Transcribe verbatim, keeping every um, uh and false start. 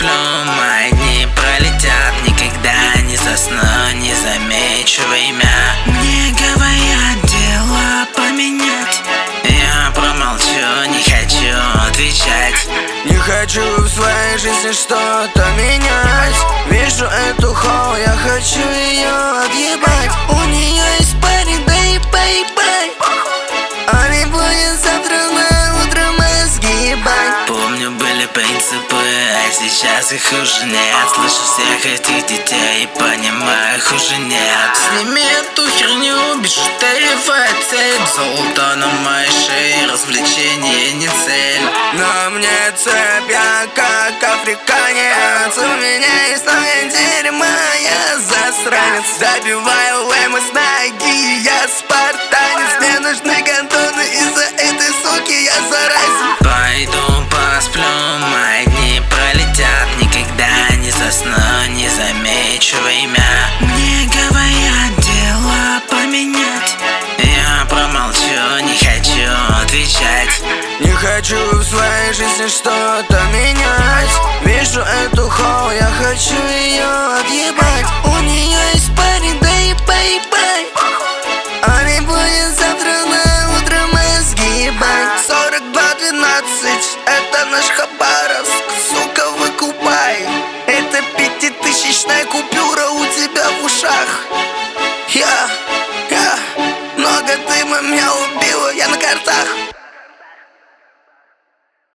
посплю, мои дни пролетят. Никогда не засну, не замечу имя. Мне говорят, дело поменять. Я промолчу, не хочу отвечать. Не хочу в своей жизни что-то менять. Вижу эту хоу, я хочу ее отъебать. У нее есть парень, да и бай-бай. Он не будет завтра на утро мозги ебать. Помню, были принципы, а сейчас их уже нет. Слышу всех этих детей и понимаю, их уже нет. Сними эту херню, бижутериевая цепь. Золото на моей шее, развлечение не цель. На мне цепь, я как африканец. У меня есть много дерьма, я засранец. Забиваю лэмы с ноги, я спартанец. Мне нужны гандоны, из-за этой суки я заразен. Пойду посплю, мои дни пролетят. Никогда не засну, не замечу имя. Мне говорят, дело поменять. Я промолчу, не хочу отвечать. Не хочу в своей жизни что-то менять. Вижу эту хоу, я хочу ее отъебать. У нее есть парень.